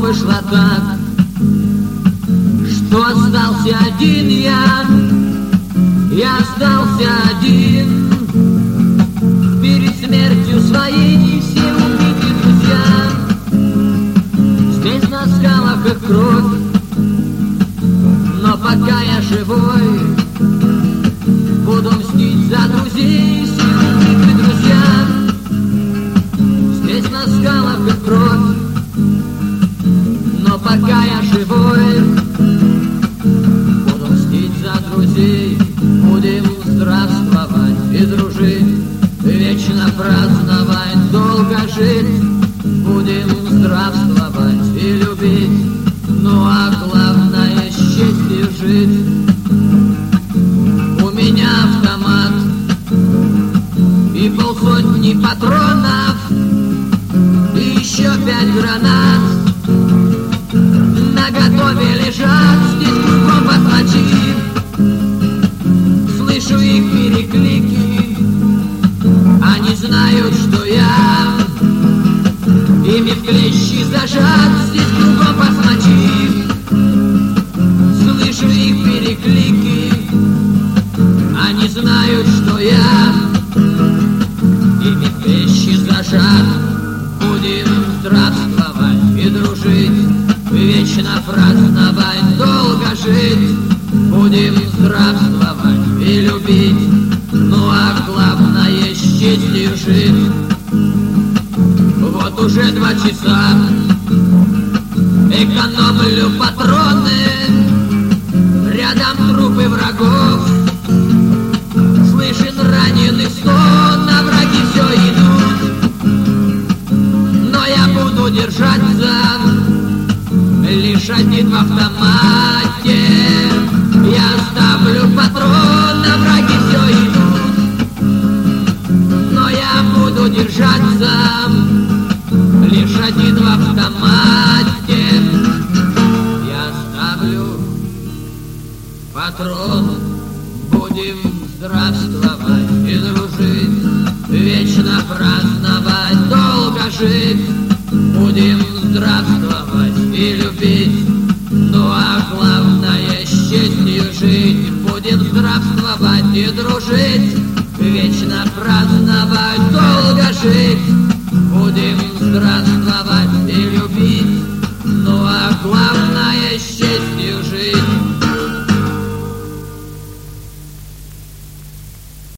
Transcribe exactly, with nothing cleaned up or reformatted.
вышло так, что остался один я. Я остался один. Перед смертью своей все убиты друзья. Здесь на скалах их кровь, но пока я живой, буду мстить за друзей, все убиты друзья. Здесь на скалах их кровь, но пока я живой, буду мстить за друзей. Будем здравствовать и дружить, вечно праздновать, долго жить. Будем здравствовать и любить, ну а главное с честью жить. У меня автомат и полсотни патронов, и еще пять гранат наготове лежат. Здесь кругом посмотри, слышу их переклики. Они знают, что я ими в клещи зажат. Здесь кругом посмотри, слышу их переклики. Они знают, что я ими в клещи зажат. Будем здравствовать и дружить, вечно праздновать, долго жить. Будем здравствовать и любить, ну а главное с честью жить. Вот уже два часа экономлю патроны, рядом трупы врагов, слышен раненый стон, а враги все идут. Но я буду держаться лишь один в автомате. Я ставлю патрон, а враги все идут. Но я буду держаться лишь один в автомате. Я ставлю патрон. Будем здравствовать и дружить, вечно праздновать, долго жить. Будем здравствовать и любить, ну а главное с честью жить. Будем здравствовать и дружить, вечно праздновать, долго жить. Будем здравствовать и любить, ну а главное с честью жить.